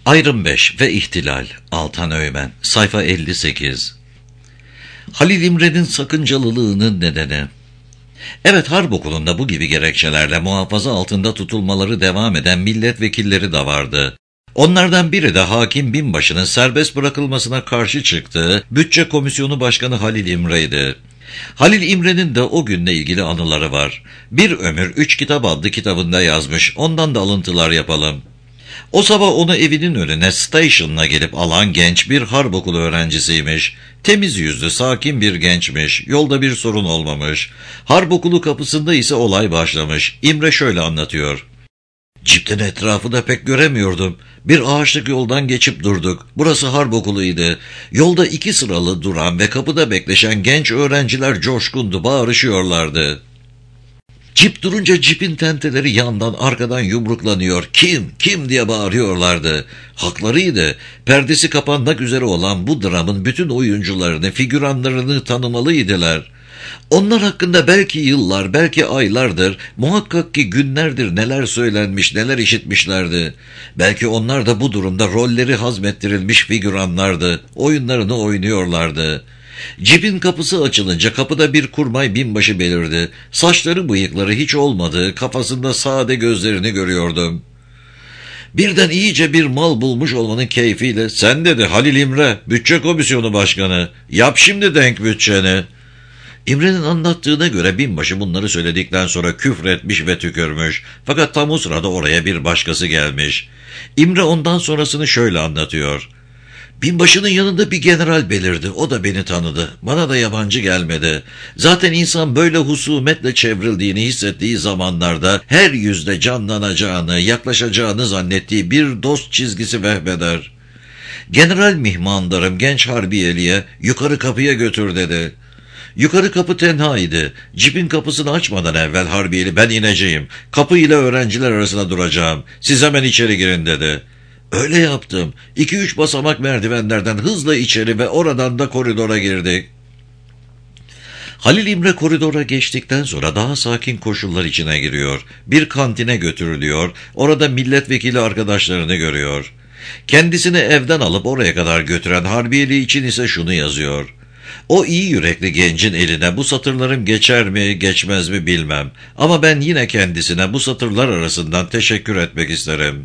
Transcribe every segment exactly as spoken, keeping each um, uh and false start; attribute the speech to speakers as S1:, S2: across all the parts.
S1: Ayrım beş ve İhtilal. Altan Öğmen. Sayfa elli sekiz. Halil İmre'nin sakıncalılığının nedeni. Evet, harp okulunda bu gibi gerekçelerle muhafaza altında tutulmaları devam eden milletvekilleri de vardı. Onlardan biri de Hakim Binbaşı'nın serbest bırakılmasına karşı çıktığı Bütçe Komisyonu Başkanı Halil İmre'ydi. Halil İmre'nin de o günle ilgili anıları var. Bir Ömür Üç Kitap adlı kitabında yazmış, ondan da alıntılar yapalım. O sabah onu evinin önüne station'la gelip alan genç bir harp okulu öğrencisiymiş. Temiz yüzlü, sakin bir gençmiş. Yolda bir sorun olmamış. Harp okulu kapısında ise olay başlamış. İmre şöyle anlatıyor. Cipten etrafı da pek göremiyordum. Bir ağaçlık yoldan geçip durduk. Burası harp okuluydu. Yolda iki sıralı duran ve kapıda bekleşen genç öğrenciler coşkundu, bağırışıyorlardı. Cip durunca cipin tenteleri yandan arkadan yumruklanıyor. Kim, kim diye bağırıyorlardı. Haklarıydı. Perdesi kapanmak üzere olan bu dramın bütün oyuncularını, figüranlarını tanımalıydılar. Onlar hakkında belki yıllar, belki aylardır, muhakkak ki günlerdir neler söylenmiş, neler işitmişlerdi. Belki onlar da bu durumda rolleri hazmettirilmiş figüranlardı. Oyunlarını oynuyorlardı. Cipin kapısı açılınca kapıda bir kurmay binbaşı belirdi. Saçları bıyıkları hiç olmadığı, kafasında sade gözlerini görüyordum. Birden iyice bir mal bulmuş olmanın keyfiyle, "Sen," dedi, "Halil İmre, Bütçe Komisyonu Başkanı. Yap şimdi denk bütçeni." İmre'nin anlattığına göre binbaşı bunları söyledikten sonra küfretmiş ve tükürmüş. Fakat tam o sırada oraya bir başkası gelmiş. İmre ondan sonrasını şöyle anlatıyor. Binbaşının yanında bir general belirdi. O da beni tanıdı. Bana da yabancı gelmedi. Zaten insan böyle husumetle çevrildiğini hissettiği zamanlarda her yüzde canlanacağını, yaklaşacağını zannettiği bir dost çizgisi vehmeder. General mihmandarım genç harbiyeliye yukarı kapıya götür dedi. Yukarı kapı tenhaydı. Cipin kapısını açmadan evvel harbiyeli, "Ben ineceğim. Kapı ile öğrenciler arasında duracağım. Siz hemen içeri girin," dedi. Öyle yaptım. İki üç basamak merdivenlerden hızla içeri ve oradan da koridora girdik. Halil İmre koridora geçtikten sonra daha sakin koşullar içine giriyor. Bir kantine götürülüyor. Orada milletvekili arkadaşlarını görüyor. Kendisini evden alıp oraya kadar götüren harbiyeli için ise şunu yazıyor. O iyi yürekli gencin eline bu satırlarım geçer mi, geçmez mi bilmem. Ama ben yine kendisine bu satırlar arasından teşekkür etmek isterim.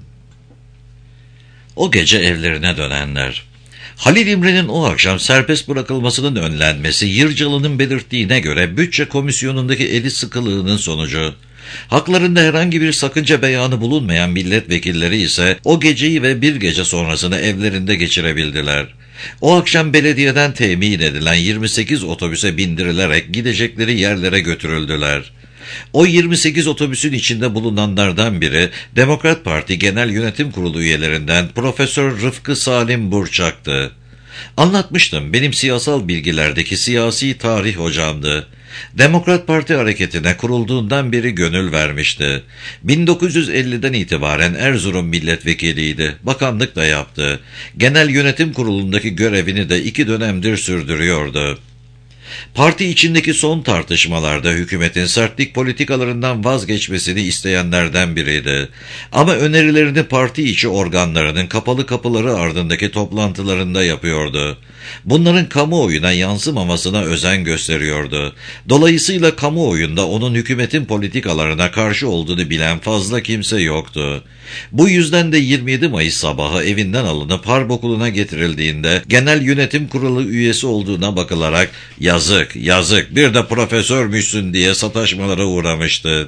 S1: O gece evlerine dönenler. Halil İmre'nin o akşam serbest bırakılmasının önlenmesi, Yırcalı'nın belirttiğine göre Bütçe Komisyonu'ndaki eli sıkılığının sonucu. Haklarında herhangi bir sakınca beyanı bulunmayan milletvekilleri ise o geceyi ve bir gece sonrasını evlerinde geçirebildiler. O akşam belediyeden temin edilen yirmi sekiz otobüse bindirilerek gidecekleri yerlere götürüldüler. O yirmi sekiz otobüsün içinde bulunanlardan biri Demokrat Parti Genel Yönetim Kurulu üyelerinden Profesör Rıfkı Salim Burçak'tı. Anlatmıştım, benim siyasal bilgilerdeki siyasi tarih hocamdı. Demokrat Parti hareketine kurulduğundan beri gönül vermişti. bin dokuz yüz elliden itibaren Erzurum milletvekiliydi. Bakanlık da yaptı. Genel Yönetim Kurulu'ndaki görevini de iki dönemdir sürdürüyordu. Parti içindeki son tartışmalarda hükümetin sertlik politikalarından vazgeçmesini isteyenlerden biriydi. Ama önerilerini parti içi organlarının kapalı kapıları ardındaki toplantılarında yapıyordu. Bunların kamuoyuna yansımamasına özen gösteriyordu. Dolayısıyla kamuoyunda onun hükümetin politikalarına karşı olduğunu bilen fazla kimse yoktu. Bu yüzden de yirmi yedi Mayıs sabahı evinden alınıp harp okuluna getirildiğinde Genel Yönetim Kurulu üyesi olduğuna bakılarak yazık, yazık, bir de profesörmüşsün diye sataşmalara uğramıştı.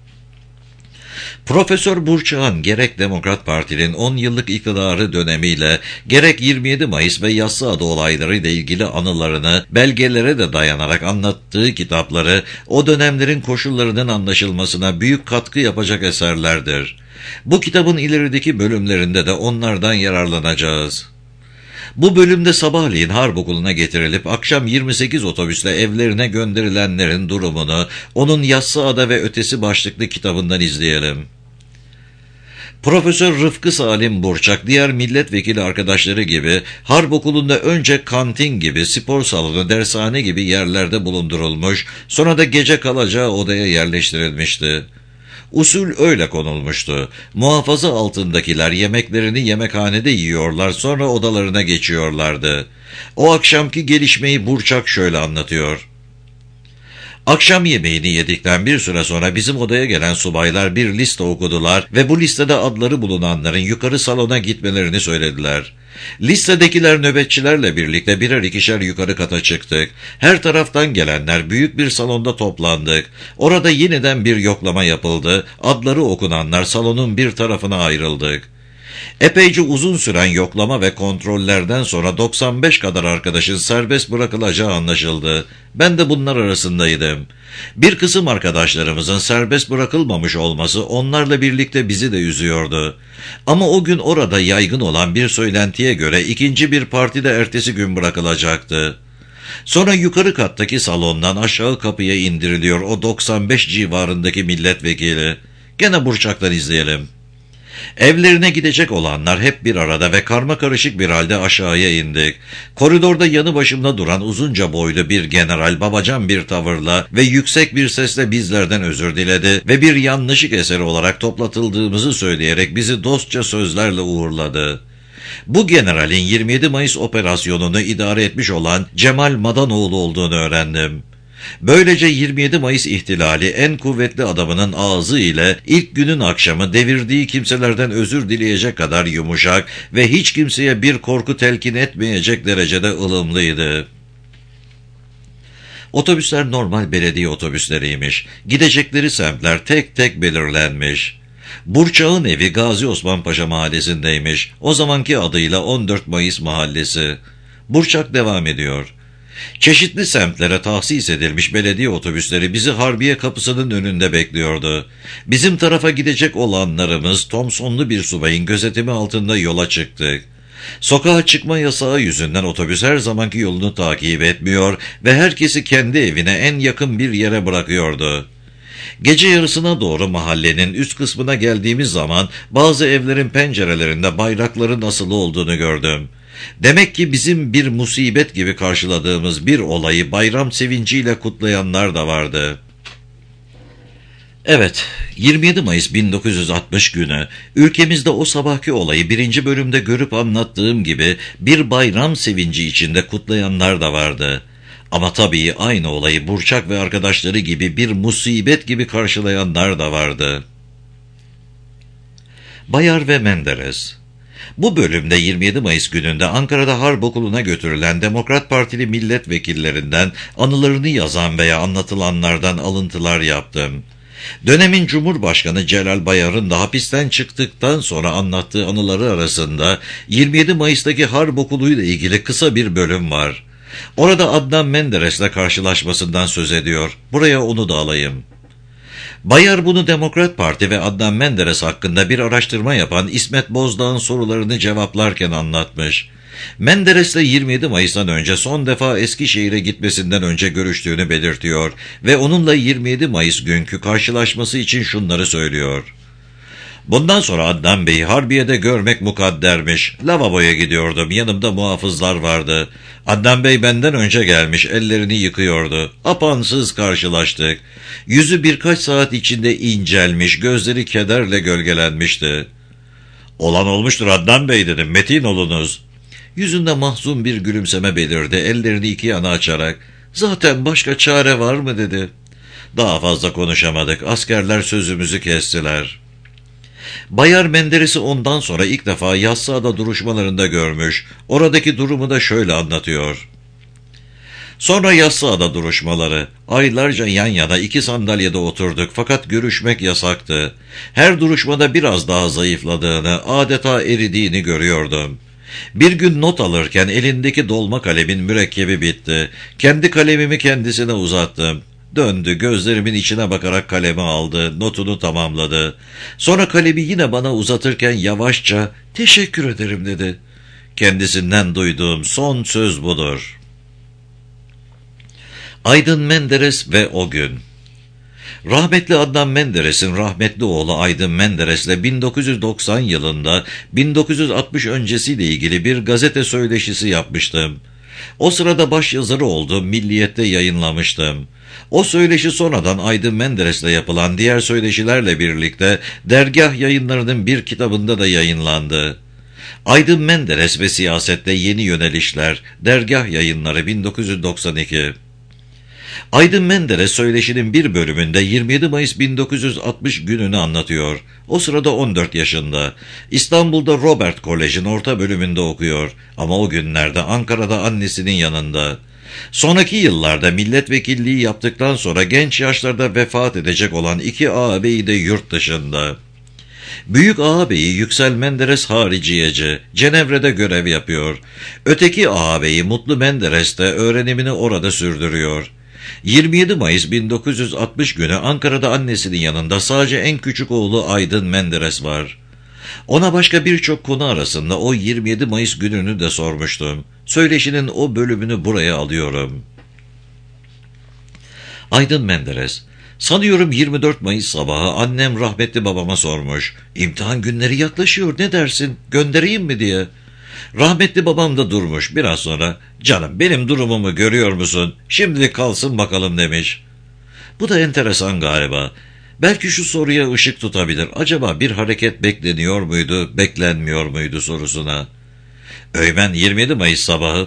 S1: Profesör Burçak'ın gerek Demokrat Parti'nin on yıllık iktidarı dönemiyle gerek yirmi yedi Mayıs ve Yassıada olaylarıyla ilgili anılarını belgelere de dayanarak anlattığı kitapları o dönemlerin koşullarının anlaşılmasına büyük katkı yapacak eserlerdir. Bu kitabın ilerideki bölümlerinde de onlardan yararlanacağız. Bu bölümde sabahleyin harp okuluna getirilip akşam yirmi sekiz otobüsle evlerine gönderilenlerin durumunu onun Yassıada ve Ötesi başlıklı kitabından izleyelim. Profesör Rıfkı Salim Burçak diğer milletvekili arkadaşları gibi harp okulunda önce kantin gibi, spor salonu, dershane gibi yerlerde bulundurulmuş, sonra da gece kalacağı odaya yerleştirilmişti. Usul öyle konulmuştu. Muhafaza altındakiler yemeklerini yemekhanede yiyorlar, sonra odalarına geçiyorlardı. O akşamki gelişmeyi Burçak şöyle anlatıyor. Akşam yemeğini yedikten bir süre sonra bizim odaya gelen subaylar bir liste okudular ve bu listede adları bulunanların yukarı salona gitmelerini söylediler. Listedekiler nöbetçilerle birlikte birer ikişer yukarı kata çıktık. Her taraftan gelenler büyük bir salonda toplandık. Orada yeniden bir yoklama yapıldı. Adları okunanlar salonun bir tarafına ayrıldık. Epeyce uzun süren yoklama ve kontrollerden sonra doksan beş kadar arkadaşın serbest bırakılacağı anlaşıldı. Ben de bunlar arasındaydım. Bir kısım arkadaşlarımızın serbest bırakılmamış olması onlarla birlikte bizi de üzüyordu. Ama o gün orada yaygın olan bir söylentiye göre ikinci bir parti de ertesi gün bırakılacaktı. Sonra yukarı kattaki salondan aşağı kapıya indiriliyor o doksan beş civarındaki milletvekili. Gene Burçak'tan izleyelim. Evlerine gidecek olanlar hep bir arada ve karmakarışık bir halde aşağıya indik. Koridorda yanı başımda duran uzunca boylu bir general babacan bir tavırla ve yüksek bir sesle bizlerden özür diledi ve bir yanlışlık eseri olarak toplatıldığımızı söyleyerek bizi dostça sözlerle uğurladı. Bu generalin yirmi yedi Mayıs operasyonunu idare etmiş olan Cemal Madanoğlu olduğunu öğrendim. Böylece yirmi yedi Mayıs ihtilali en kuvvetli adamının ağzı ile ilk günün akşamı devirdiği kimselerden özür dileyecek kadar yumuşak ve hiç kimseye bir korku telkin etmeyecek derecede ılımlıydı. Otobüsler normal belediye otobüsleriymiş. Gidecekleri semtler tek tek belirlenmiş. Burçak'ın evi Gazi Osman Paşa mahallesindeymiş. O zamanki adıyla on dört Mayıs mahallesi. Burçak devam ediyor. Çeşitli semtlere tahsis edilmiş belediye otobüsleri bizi Harbiye kapısının önünde bekliyordu. Bizim tarafa gidecek olanlarımız Thompsonlu bir subayın gözetimi altında yola çıktık. Sokağa çıkma yasağı yüzünden otobüs her zamanki yolunu takip etmiyor ve herkesi kendi evine en yakın bir yere bırakıyordu. Gece yarısına doğru mahallenin üst kısmına geldiğimiz zaman bazı evlerin pencerelerinde bayrakların asılı olduğunu gördüm. Demek ki bizim bir musibet gibi karşıladığımız bir olayı bayram sevinciyle kutlayanlar da vardı. Evet, yirmi yedi Mayıs bin dokuz yüz altmış günü ülkemizde o sabahki olayı birinci bölümde görüp anlattığım gibi bir bayram sevinci içinde kutlayanlar da vardı. Ama tabii aynı olayı Burçak ve arkadaşları gibi bir musibet gibi karşılayanlar da vardı. Bayar ve Menderes. Bu bölümde yirmi yedi Mayıs gününde Ankara'da Harp Okulu'na götürülen Demokrat Partili milletvekillerinden anılarını yazan veya anlatılanlardan alıntılar yaptım. Dönemin Cumhurbaşkanı Celal Bayar'ın da hapisten çıktıktan sonra anlattığı anıları arasında yirmi yedi Mayıs'taki Harp Okulu'yla ilgili kısa bir bölüm var. Orada Adnan Menderes'le karşılaşmasından söz ediyor. Buraya onu da alayım. Bayar bunu Demokrat Parti ve Adnan Menderes hakkında bir araştırma yapan İsmet Bozdağ'ın sorularını cevaplarken anlatmış. Menderes'le yirmi yedi Mayıs'tan önce son defa Eskişehir'e gitmesinden önce görüştüğünü belirtiyor ve onunla yirmi yedi Mayıs günkü karşılaşması için şunları söylüyor. Bundan sonra Adnan Bey'i Harbiye'de görmek mukaddermiş. Lavaboya gidiyordum, yanımda muhafızlar vardı. Adnan Bey benden önce gelmiş, ellerini yıkıyordu. Apansız karşılaştık. Yüzü birkaç saat içinde incelmiş, gözleri kederle gölgelenmişti. Olan olmuştur Adnan Bey dedim, metin olunuz. Yüzünde mahzun bir gülümseme belirdi, ellerini iki yana açarak. Zaten başka çare var mı dedi. Daha fazla konuşamadık, askerler sözümüzü kestiler. Bayar Menderes'i ondan sonra ilk defa Yassıada duruşmalarında görmüş. Oradaki durumu da şöyle anlatıyor. Sonra Yassıada duruşmaları. Aylarca yan yana iki sandalyede oturduk fakat görüşmek yasaktı. Her duruşmada biraz daha zayıfladığını, adeta eridiğini görüyordum. Bir gün not alırken elindeki dolma kalemin mürekkebi bitti. Kendi kalemimi kendisine uzattım. Döndü, gözlerimin içine bakarak kalemi aldı, notunu tamamladı. Sonra kalemi yine bana uzatırken yavaşça "Teşekkür ederim" dedi. Kendisinden duyduğum son söz budur. Aydın Menderes ve o gün. Rahmetli Adnan Menderes'in rahmetli oğlu Aydın Menderes'le bin dokuz yüz doksan yılında bin dokuz yüz altmış öncesiyle ilgili bir gazete söyleşisi yapmıştım. O sırada başyazarı olduğum Milliyet'te yayınlamıştım. O söyleşi sonradan Aydın Menderes'le yapılan diğer söyleşilerle birlikte dergah yayınlarının bir kitabında da yayınlandı. Aydın Menderes ve Siyasette Yeni Yönelişler, Dergah Yayınları bin dokuz yüz doksan iki. Aydın Menderes söyleşinin bir bölümünde yirmi yedi Mayıs bin dokuz yüz altmış gününü anlatıyor. O sırada on dört yaşında. İstanbul'da Robert Kolej'in orta bölümünde okuyor. Ama o günlerde Ankara'da annesinin yanında. Sonraki yıllarda milletvekilliği yaptıktan sonra genç yaşlarda vefat edecek olan iki ağabeyi de yurt dışında. Büyük ağabeyi Yüksel Menderes hariciyeci, Cenevre'de görev yapıyor. Öteki ağabeyi Mutlu Menderes de öğrenimini orada sürdürüyor. yirmi yedi Mayıs bin dokuz yüz altmış günü Ankara'da annesinin yanında sadece en küçük oğlu Aydın Menderes var. Ona başka birçok konu arasında o yirmi yedi Mayıs gününü de sormuştum. Söyleşinin o bölümünü buraya alıyorum. Aydın Menderes: Sanıyorum yirmi dört Mayıs sabahı annem rahmetli babama sormuş. İmtihan günleri yaklaşıyor, ne dersin, göndereyim mi diye. Rahmetli babam da durmuş, biraz sonra canım benim durumumu görüyor musun, şimdilik kalsın bakalım demiş. Bu da enteresan galiba. Belki şu soruya ışık tutabilir. Acaba bir hareket bekleniyor muydu, beklenmiyor muydu sorusuna. Öğmen yirmi yedi Mayıs sabahı.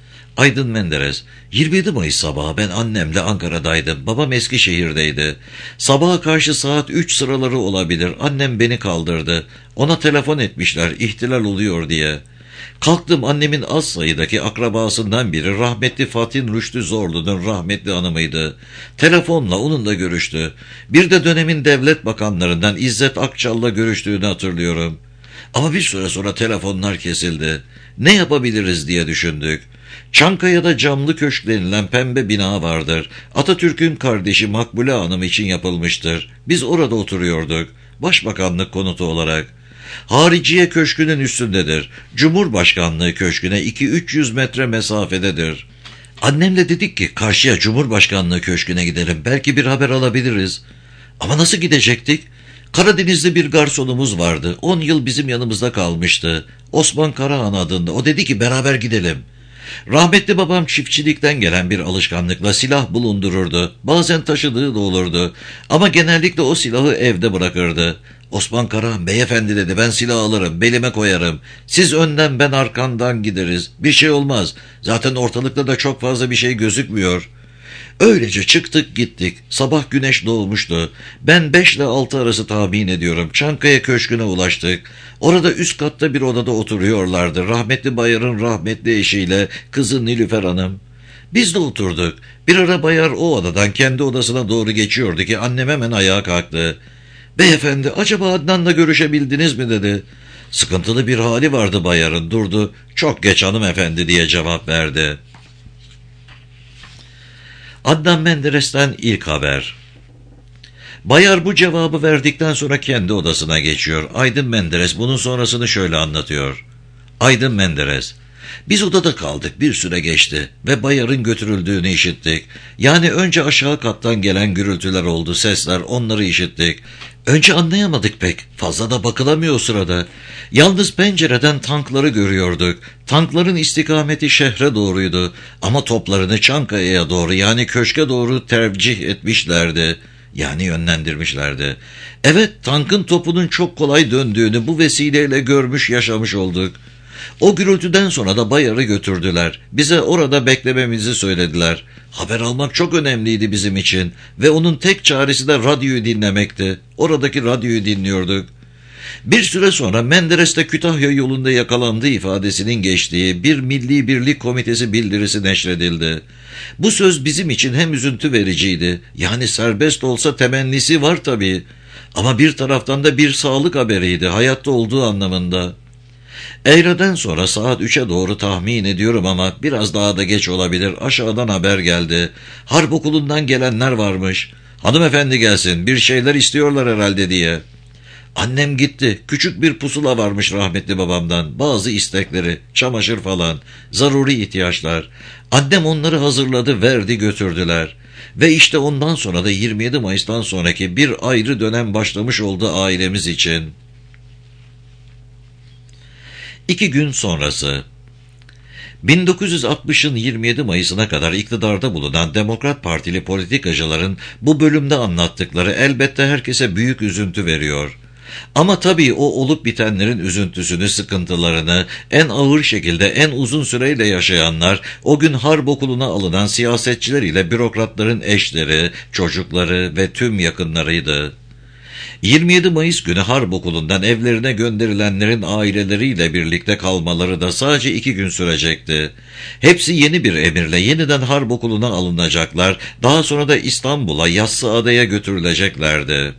S1: Aydın Menderes: yirmi yedi Mayıs sabahı ben annemle Ankara'daydım. Babam Eskişehir'deydi. Sabaha karşı saat üç sıraları olabilir. Annem beni kaldırdı. Ona telefon etmişler, ihtilal oluyor diye. Kalktım, annemin az sayıdaki akrabasından biri rahmetli Fatih Rüştü Zorlu'nun rahmetli hanımıydı. Telefonla onunla görüştü. Bir de dönemin devlet bakanlarından İzzet Akçal'la görüştüğünü hatırlıyorum. Ama bir süre sonra telefonlar kesildi. Ne yapabiliriz diye düşündük. Çankaya'da Camlı Köşk denilen pembe bina vardır. Atatürk'ün kardeşi Makbule Hanım için yapılmıştır. Biz orada oturuyorduk. Başbakanlık konutu olarak. Hariciye Köşkü'nün üstündedir. Cumhurbaşkanlığı Köşkü'ne iki üç yüz metre mesafededir. Annemle dedik ki karşıya Cumhurbaşkanlığı Köşkü'ne gidelim. Belki bir haber alabiliriz. Ama nasıl gidecektik? Karadenizli bir garsonumuz vardı. On yıl bizim yanımızda kalmıştı. Osman Karahan adında. O dedi ki beraber gidelim. Rahmetli babam çiftçilikten gelen bir alışkanlıkla silah bulundururdu. Bazen taşıdığı da olurdu. Ama genellikle o silahı evde bırakırdı. Osman Karahan, beyefendi dedi, ben silah alırım, belime koyarım. Siz önden, ben arkandan gideriz. Bir şey olmaz. Zaten ortalıkta da çok fazla bir şey gözükmüyor. Öylece çıktık gittik. Sabah güneş doğmuştu. Ben beş ile altı arası tahmin ediyorum. Çankaya Köşkü'ne ulaştık. Orada üst katta bir odada oturuyorlardı. Rahmetli Bayar'ın rahmetli eşiyle kızı Nilüfer Hanım. Biz de oturduk. Bir ara Bayar o odadan kendi odasına doğru geçiyordu ki annem hemen ayağa kalktı. Beyefendi, acaba Adnan'la görüşebildiniz mi dedi. Sıkıntılı bir hali vardı Bayar'ın, durdu. Çok geç hanımefendi diye cevap verdi. Adnan Menderes'ten ilk haber. Bayar bu cevabı verdikten sonra kendi odasına geçiyor. Aydın Menderes bunun sonrasını şöyle anlatıyor. Aydın Menderes: Biz odada kaldık, bir süre geçti ve Bayar'ın götürüldüğünü işittik. Yani önce aşağı kattan gelen gürültüler oldu, sesler, onları işittik. Önce anlayamadık pek, fazla da bakılamıyor o sırada. Yalnız pencereden tankları görüyorduk. Tankların istikameti şehre doğruydu ama toplarını Çankaya'ya doğru, yani köşke doğru tercih etmişlerdi. Yani yönlendirmişlerdi. Evet, tankın topunun çok kolay döndüğünü bu vesileyle görmüş, yaşamış olduk. O gürültüden sonra da Bayar'ı götürdüler. Bize orada beklememizi söylediler. Haber almak çok önemliydi bizim için ve onun tek çaresi de radyoyu dinlemekti. Oradaki radyoyu dinliyorduk. Bir süre sonra Menderes'te Kütahya yolunda yakalandığı ifadesinin geçtiği bir Milli Birlik Komitesi bildirisi neşredildi. Bu söz bizim için hem üzüntü vericiydi. Yani serbest olsa temennisi var tabii. Ama bir taraftan da bir sağlık haberiydi, hayatta olduğu anlamında. Eylül'den sonra saat üçe doğru tahmin ediyorum ama biraz daha da geç olabilir. Aşağıdan haber geldi. Harp okulundan gelenler varmış. Hanımefendi gelsin, bir şeyler istiyorlar herhalde diye. Annem gitti. Küçük bir pusula varmış rahmetli babamdan. Bazı istekleri, çamaşır falan, zaruri ihtiyaçlar. Annem onları hazırladı, verdi, götürdüler. Ve işte ondan sonra da yirmi yedi Mayıs'tan sonraki bir ayrı dönem başlamış oldu ailemiz için. İki gün sonrası. bin dokuz yüz altmışın yirmi yedi Mayıs'ına kadar iktidarda bulunan Demokrat Partili politikacıların bu bölümde anlattıkları elbette herkese büyük üzüntü veriyor. Ama tabii o olup bitenlerin üzüntüsünü, sıkıntılarını en ağır şekilde en uzun süreyle yaşayanlar, o gün harp okuluna alınan siyasetçiler ile bürokratların eşleri, çocukları ve tüm yakınlarıydı. yirmi yedi Mayıs günü harp okulundan evlerine gönderilenlerin aileleriyle birlikte kalmaları da sadece iki gün sürecekti. Hepsi yeni bir emirle yeniden harp okuluna alınacaklar, daha sonra da İstanbul'a, Yassıada'ya götürüleceklerdi.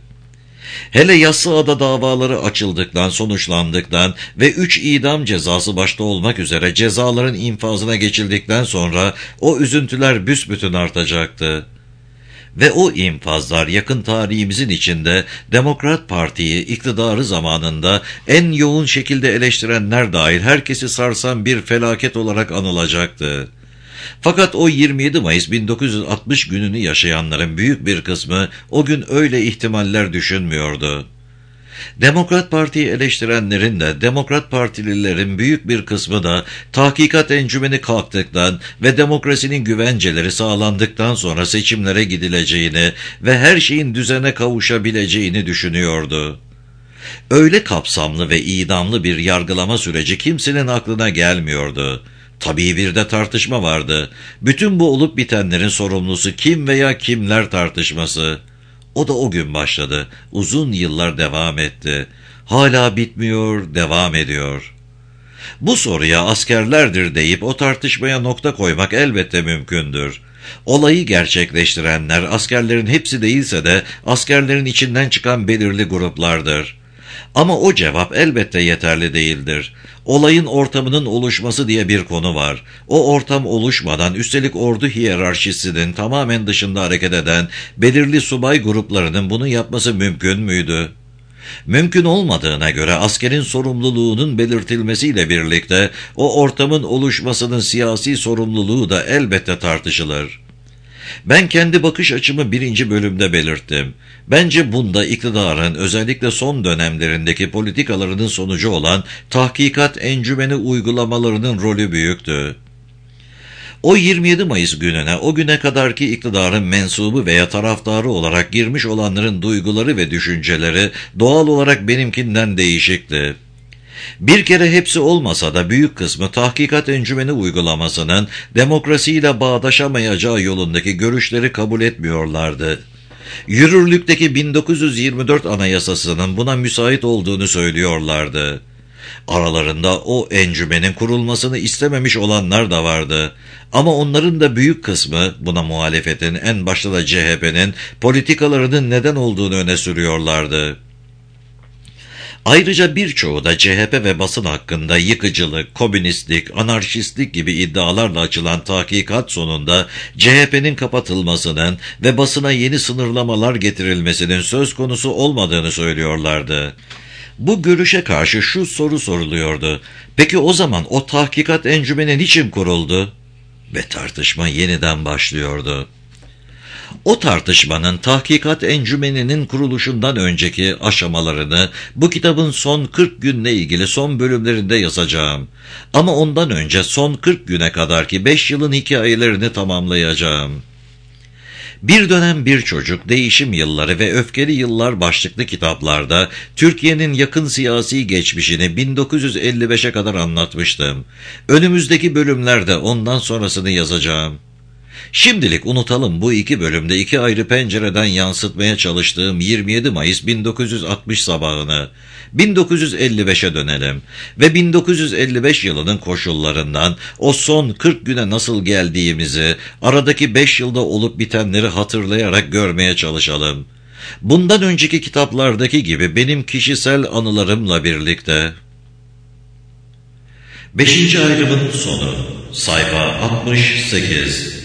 S1: Hele Yassıada davaları açıldıktan, sonuçlandıktan ve üç idam cezası başta olmak üzere cezaların infazına geçildikten sonra o üzüntüler büsbütün artacaktı. Ve o infazlar yakın tarihimizin içinde Demokrat Parti'yi iktidarı zamanında en yoğun şekilde eleştirenler dahil herkesi sarsan bir felaket olarak anılacaktı. Fakat o yirmi yedi Mayıs bin dokuz yüz altmış gününü yaşayanların büyük bir kısmı o gün öyle ihtimaller düşünmüyordu. Demokrat Parti'yi eleştirenlerin de Demokrat Partililerin büyük bir kısmı da tahkikat encümeni kalktıktan ve demokrasinin güvenceleri sağlandıktan sonra seçimlere gidileceğini ve her şeyin düzene kavuşabileceğini düşünüyordu. Öyle kapsamlı ve idamlı bir yargılama süreci kimsenin aklına gelmiyordu. Tabii bir de tartışma vardı. Bütün bu olup bitenlerin sorumlusu kim veya kimler tartışması. O da o gün başladı. Uzun yıllar devam etti. Hala bitmiyor, devam ediyor. Bu soruya askerlerdir deyip o tartışmaya nokta koymak elbette mümkündür. Olayı gerçekleştirenler askerlerin hepsi değilse de askerlerin içinden çıkan belirli gruplardır. Ama o cevap elbette yeterli değildir. Olayın ortamının oluşması diye bir konu var. O ortam oluşmadan üstelik ordu hiyerarşisinin tamamen dışında hareket eden belirli subay gruplarının bunu yapması mümkün müydü? Mümkün olmadığına göre askerin sorumluluğunun belirtilmesiyle birlikte o ortamın oluşmasının siyasi sorumluluğu da elbette tartışılır. Ben kendi bakış açımı birinci bölümde belirttim. Bence bunda iktidarın özellikle son dönemlerindeki politikalarının sonucu olan tahkikat encümeni uygulamalarının rolü büyüktü. O yirmi yedi Mayıs gününe, o güne kadarki iktidarın mensubu veya taraftarı olarak girmiş olanların duyguları ve düşünceleri doğal olarak benimkinden değişikti. Bir kere hepsi olmasa da büyük kısmı tahkikat encümeni uygulamasının demokrasiyle bağdaşamayacağı yolundaki görüşleri kabul etmiyorlardı. Yürürlükteki bin dokuz yüz yirmi dört Anayasası'nın buna müsait olduğunu söylüyorlardı. Aralarında o encümenin kurulmasını istememiş olanlar da vardı. Ama onların da büyük kısmı buna muhalefetin, en başta da C H P'nin politikalarının neden olduğunu öne sürüyorlardı. Ayrıca birçoğu da C H P ve basın hakkında yıkıcılık, komünistlik, anarşistlik gibi iddialarla açılan tahkikat sonunda C H P'nin kapatılmasının ve basına yeni sınırlamalar getirilmesinin söz konusu olmadığını söylüyorlardı. Bu görüşe karşı şu soru soruluyordu: peki o zaman o tahkikat encümeni niçin kuruldu? Ve tartışma yeniden başlıyordu. O tartışmanın tahkikat encümeninin kuruluşundan önceki aşamalarını bu kitabın son kırk günle ilgili son bölümlerinde yazacağım. Ama ondan önce son kırk güne kadarki beş yılın hikayelerini tamamlayacağım. Bir dönem bir çocuk, değişim yılları ve öfkeli yıllar başlıklı kitaplarda Türkiye'nin yakın siyasi geçmişini bin dokuz yüz elli beşe kadar anlatmıştım. Önümüzdeki bölümlerde ondan sonrasını yazacağım. Şimdilik unutalım bu iki bölümde iki ayrı pencereden yansıtmaya çalıştığım yirmi yedi Mayıs bin dokuz yüz altmış sabahını. bin dokuz yüz elli beşe dönelim ve bin dokuz yüz elli beş yılının koşullarından o son kırk güne nasıl geldiğimizi, aradaki beş yılda olup bitenleri hatırlayarak görmeye çalışalım. Bundan önceki kitaplardaki gibi benim kişisel anılarımla birlikte. Beşinci ayrımın sonu, sayfa altmış sekiz.